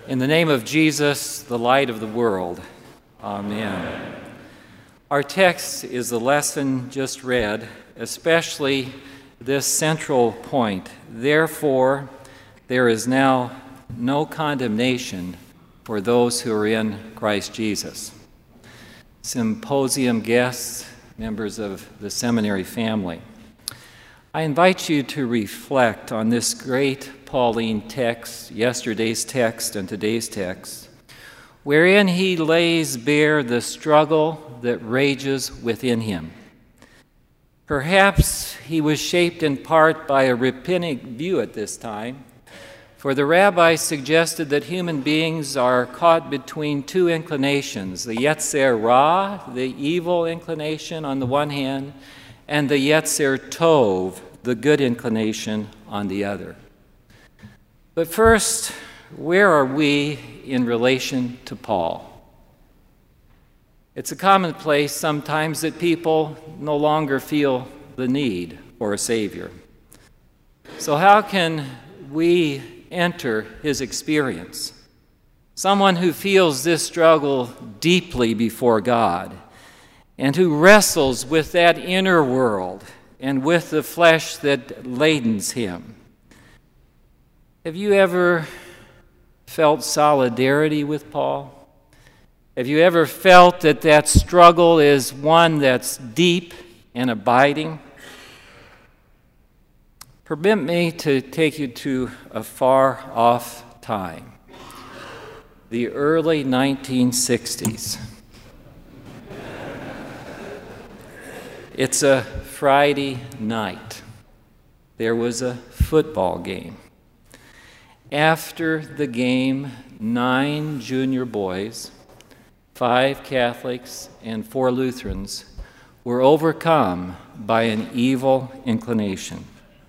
In the name of Jesus, the light of the world. Amen. Our text is the lesson just read, especially this central point. Therefore, there is now no condemnation for those who are in Christ Jesus. Symposium guests, members of the seminary family, I invite you to reflect on this great Pauline text, yesterday's text and today's text, wherein he lays bare the struggle that rages within him. Perhaps he was shaped in part by a rabbinic view at this time, for the rabbis suggested that human beings are caught between two inclinations, the Yetzer Ra, the evil inclination on the one hand, and the Yetzer Tov, the good inclination on the other. But first, where are we in relation to Paul? It's a commonplace sometimes that people no longer feel the need for a Savior. So how can we enter his experience? Someone who feels this struggle deeply before God and who wrestles with that inner world and with the flesh that ladens him. Have you ever felt solidarity with Paul? Have you ever felt that that struggle is one that's deep and abiding? Permit me to take you to a far-off time, the early 1960s. It's a Friday night. There was a football game. After the game, 9 junior boys, 5 Catholics, and 4 Lutherans were overcome by an evil inclination.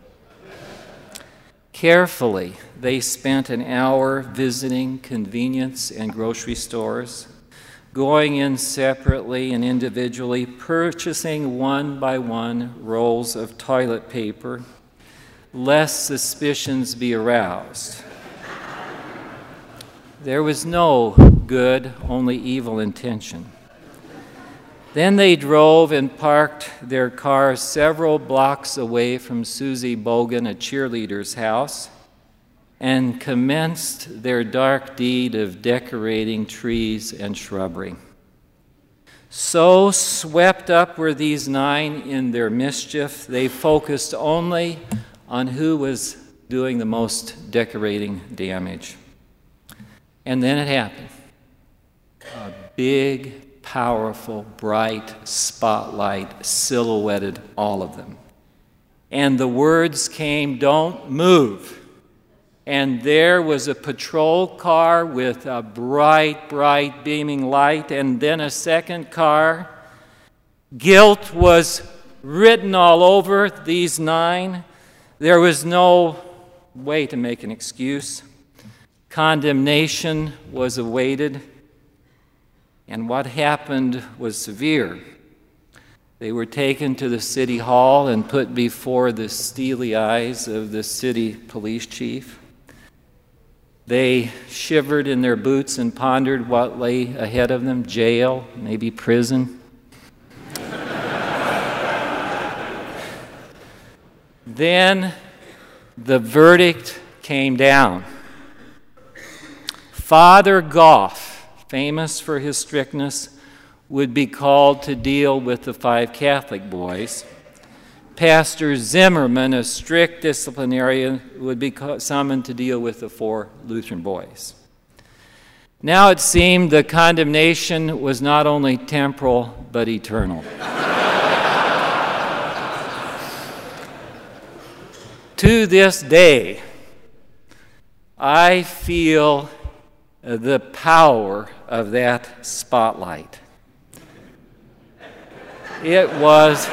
Carefully, they spent an hour visiting convenience and grocery stores, going in separately and individually, purchasing one by one rolls of toilet paper, lest suspicions be aroused. There was no good, only evil intention. Then they drove and parked their cars several blocks away from Susie Bogan, a cheerleader's house, and commenced their dark deed of decorating trees and shrubbery. So swept up were these 9 in their mischief, they focused only on who was doing the most decorating damage. And then it happened. A big, powerful, bright spotlight silhouetted all of them. And the words came, "Don't move." And there was a patrol car with a bright, bright beaming light, and then a second car. Guilt was written all over these 9. There was no way to make an excuse. Condemnation was awaited, and what happened was severe. They were taken to the city hall and put before the steely eyes of the city police chief. They shivered in their boots and pondered what lay ahead of them: jail, maybe prison. Then the verdict came down. Father Goff, famous for his strictness, would be called to deal with the 5 Catholic boys. Pastor Zimmerman, a strict disciplinarian, would be summoned to deal with the 4 Lutheran boys. Now it seemed the condemnation was not only temporal, but eternal. To this day, I feel the power of that spotlight. It was.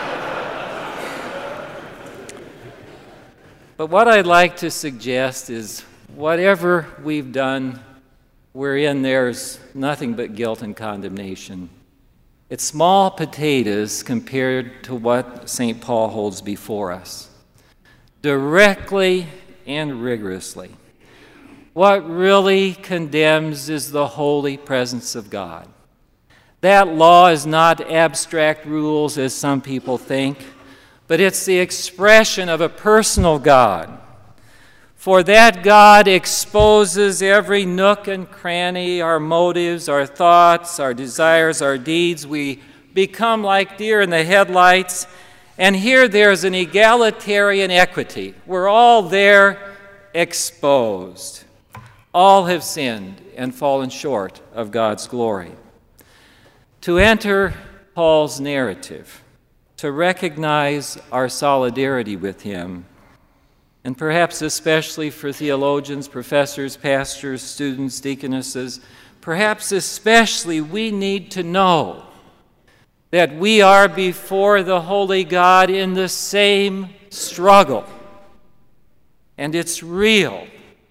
But what I'd like to suggest is whatever we've done, wherein there's nothing but guilt and condemnation, it's small potatoes compared to what St. Paul holds before us. Directly and rigorously, what really condemns is the holy presence of God. That law is not abstract rules, as some people think, but it's the expression of a personal God. For that God exposes every nook and cranny, our motives, our thoughts, our desires, our deeds. We become like deer in the headlights. And here there's an egalitarian equity. We're all there exposed. All have sinned and fallen short of God's glory. To enter Paul's narrative, to recognize our solidarity with him, and perhaps especially for theologians, professors, pastors, students, deaconesses, perhaps especially we need to know that we are before the holy God in the same struggle. And it's real.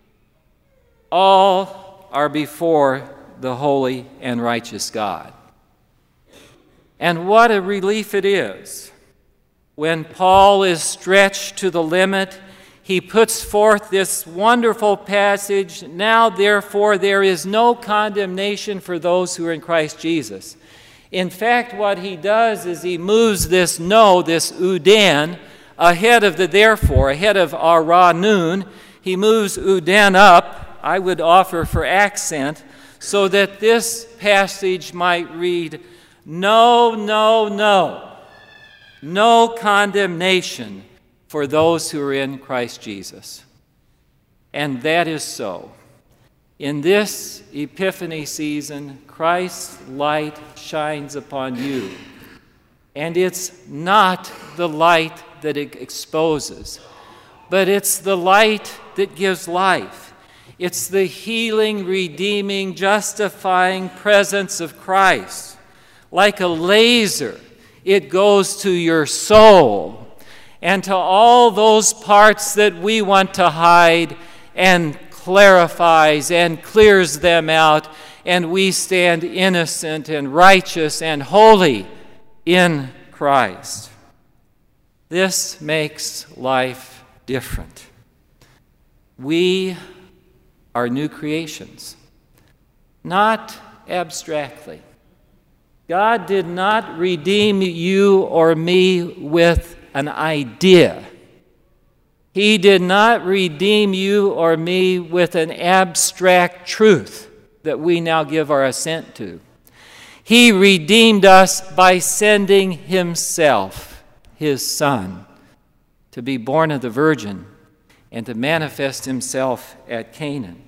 All are before the holy and righteous God. And what a relief it is when Paul is stretched to the limit. He puts forth this wonderful passage, "Now therefore there is no condemnation for those who are in Christ Jesus." In fact, what he does is he moves this "no," this "uden," ahead of the "therefore," ahead of "ara nun." He moves "uden" up, I would offer for accent, so that this passage might read, "No, no, no, no condemnation for those who are in Christ Jesus." And that is so. In this Epiphany season, Christ's light shines upon you. And it's not the light that it exposes, but it's the light that gives life. It's the healing, redeeming, justifying presence of Christ. Like a laser, it goes to your soul and to all those parts that we want to hide, and clarifies and clears them out, and we stand innocent and righteous and holy in Christ. This makes life different. We are new creations, not abstractly. God did not redeem you or me with an idea. He did not redeem you or me with an abstract truth that we now give our assent to. He redeemed us by sending himself, his Son, to be born of the Virgin and to manifest himself at Canaan.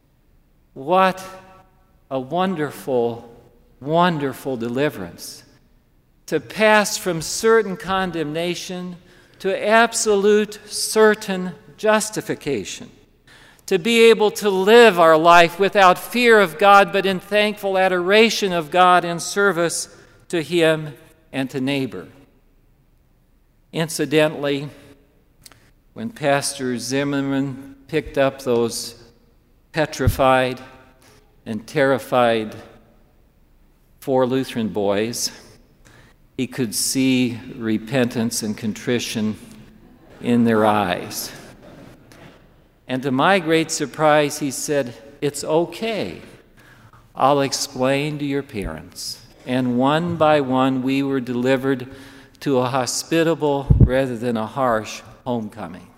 What a wonderful, wonderful deliverance. To pass from certain condemnation to absolute, certain justification. To be able to live our life without fear of God, but in thankful adoration of God and service to him and to neighbor. Incidentally, when Pastor Zimmerman picked up those petrified and terrified 4 Lutheran boys, he could see repentance and contrition in their eyes. And to my great surprise, he said, "It's okay. I'll explain to your parents." And one by one, we were delivered to a hospitable rather than a harsh homecoming.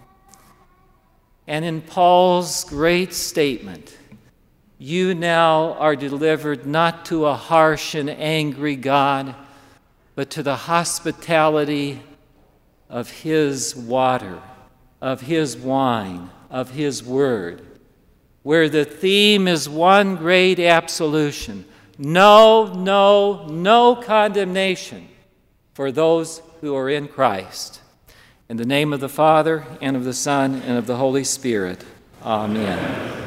And in Paul's great statement, you now are delivered not to a harsh and angry God, but to the hospitality of his water, of his wine, of his word, where the theme is one great absolution. No, no, no condemnation for those who are in Christ. In the name of the Father, and of the Son, and of the Holy Spirit. Amen.